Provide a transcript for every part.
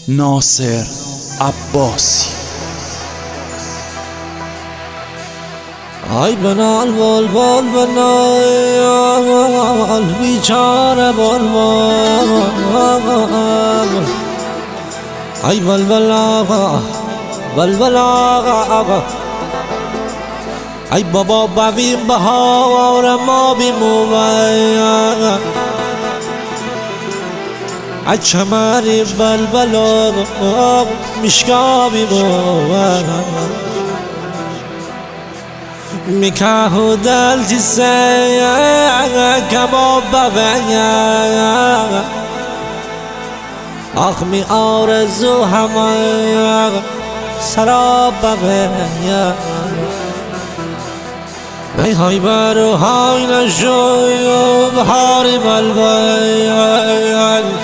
ناصر عباسی. ای بنال بلبل بنال بیچاره بلبل، ای بلبل آقا بلبل آقا، ای بابا ببین بهار ما بیمومه، ای چمری بلبل آقا مشکابی بومه، میکاهو دل جسه کباب ببینه، آخ می آرزو همه سراب ببینه، ای های برو های نشو بهاری بلبل،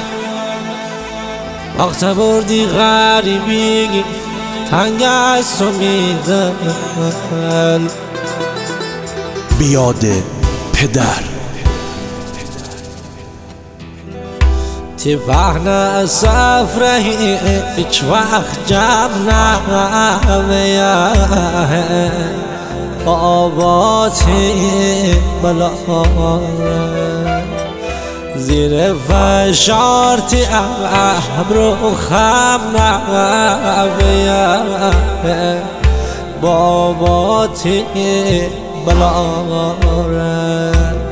وقت بردی غریبی تنگ است و میدل، بیاد پدر تی وحنا سفره هیچ وقت جمع نمیه، باباتی بلاره زیر فشارتی ابرو خم نمیه، باباتی بلاره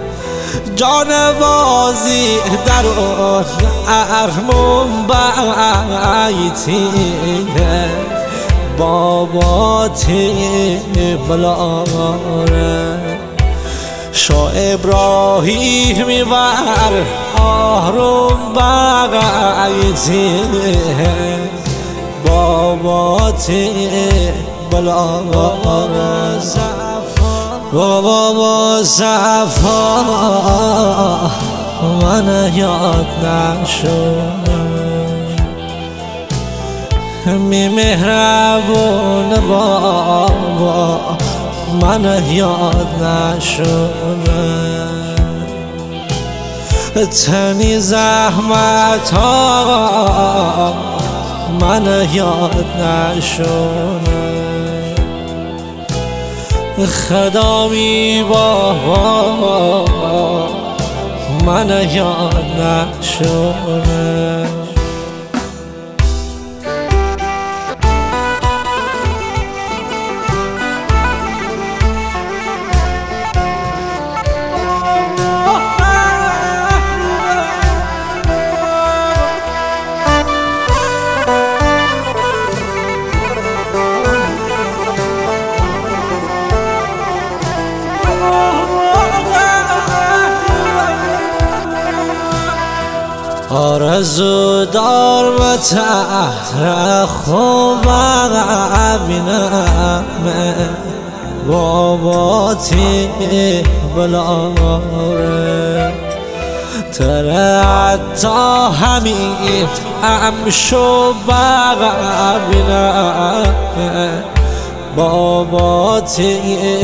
جانوازی در اون ارمون بایتینه، باباتی بلاره شا ابراهیمی بر آروم بایتینه، باباتی بلاره بابا صفا من یاد نشو، می مهربون بابا من یاد نشو، تنی زحمت ها من یاد نشو، خدامی بابا من یاد نشو. آرزو دار و تحت خوب ببینم باباتی بلاره، تره حتی همین امشو ببینم باباتی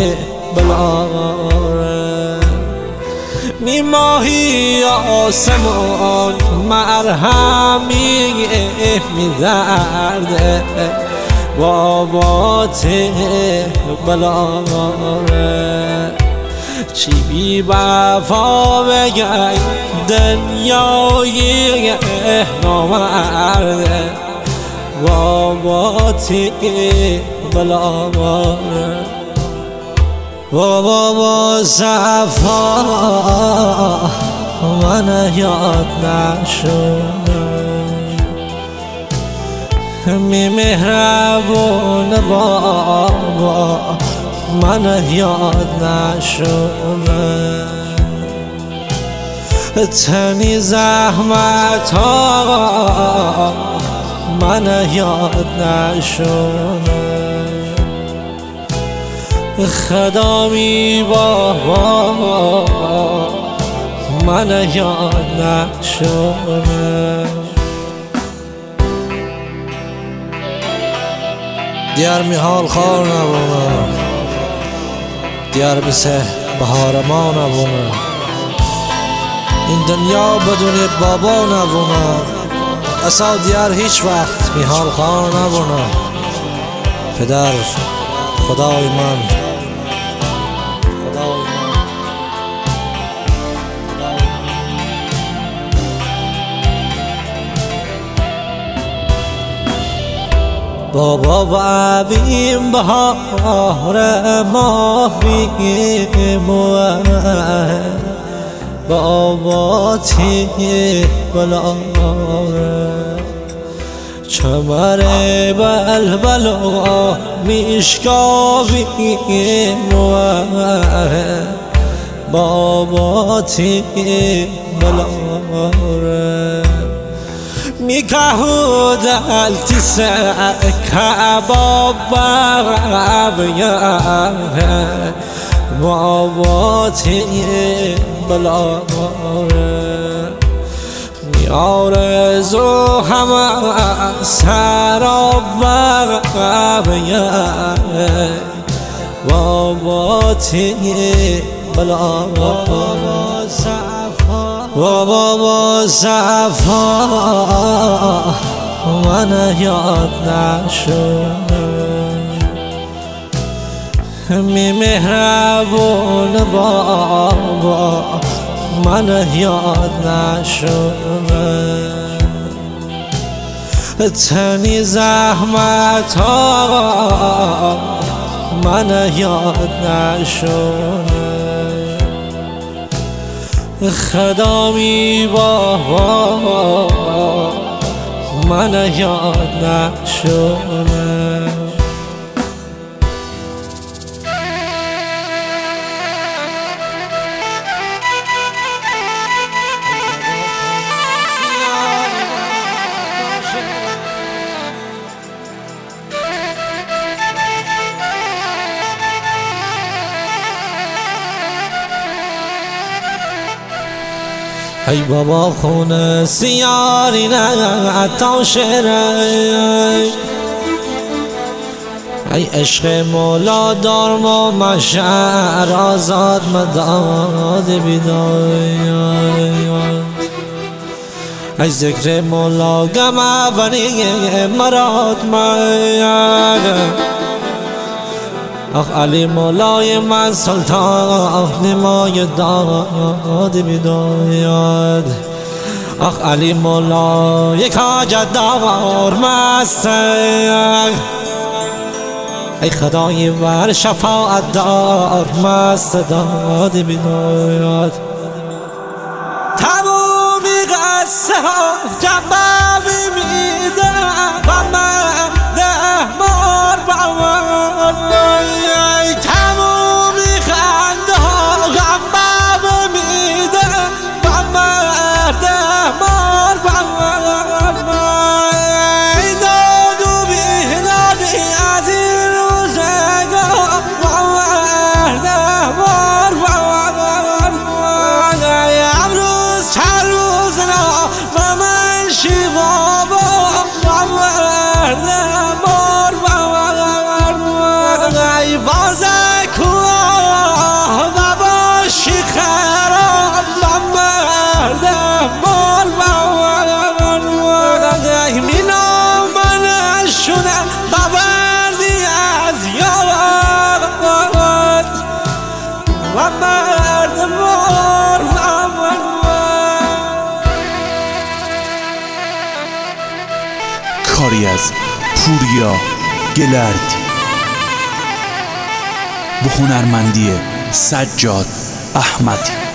بلاره، نی ماهی آسمون مرهمی می‌درده، باباتی بلاره چی بی وفا بگی دنیای نامرده، باباتی بلاره بابا صفا من یاد نشو، می مهربون بابا من یاد نشو، تنی زحمت ها من یاد نشو، خدامی بابا من یاد نشو. دیار میحال خار نبونه، دیار بسه بهار ما نبونه، این دنیا بدون بابا نبونه، اصا دیار هیچ وقت میحال خواه نبونه. پدر خدای من، بابا و عویم بهار ماهی موه بابا تی بلاره چمر بلبلا میشکاوی موه بابا تی بلاره میکهو دلتی کباب بابیه بابا تی بلاره میارزو همه سراب بابیه بابا تی بلاره بابا صفا من یاد نشد می مهربون بابا من یاد نشد تنی زحمت ها من یاد نشد خدامی بابا من یاد نشد ای بابا خونه سیاری نه تا شره ای عشق مولا دار ما مشعر آزاد مداد بیدایت ای ذکر مولا گم اولی مراد من آخ علی مولای من سلطان نمای داد بیداید آخ علی مولای حاجت دار مستک ای خدای ور شفاعت دار مست داد بیداید تمامی قصه ها جبابی میده و من ده مار باور تمامی خنده ها غم میده و من ده مار باور داد و بیدادی از این روزگار و من ده مار باور امروز چند روز نه و من شیبابا و من ده مار باور ای بازه کوه و باشی خراب و مرد مال باور ای مینا من شدم ببردی از یاد و مرد مال باور کاری از پوریا گلردی با هنرمندی سجاد احمدی.